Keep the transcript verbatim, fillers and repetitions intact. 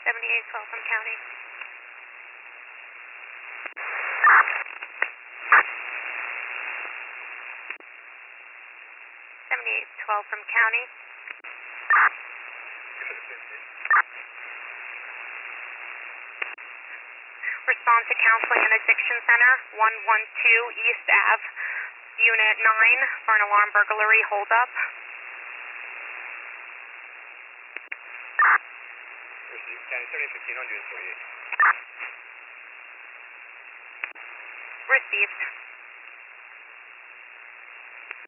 seventy-eight twelve from county. seventy-eight twelve from county. Respond to Counseling and Addiction Center, one one two East Ave, Unit nine, for an alarm burglary holdup. Received, County seventy fifteen on June forty-eight. Received.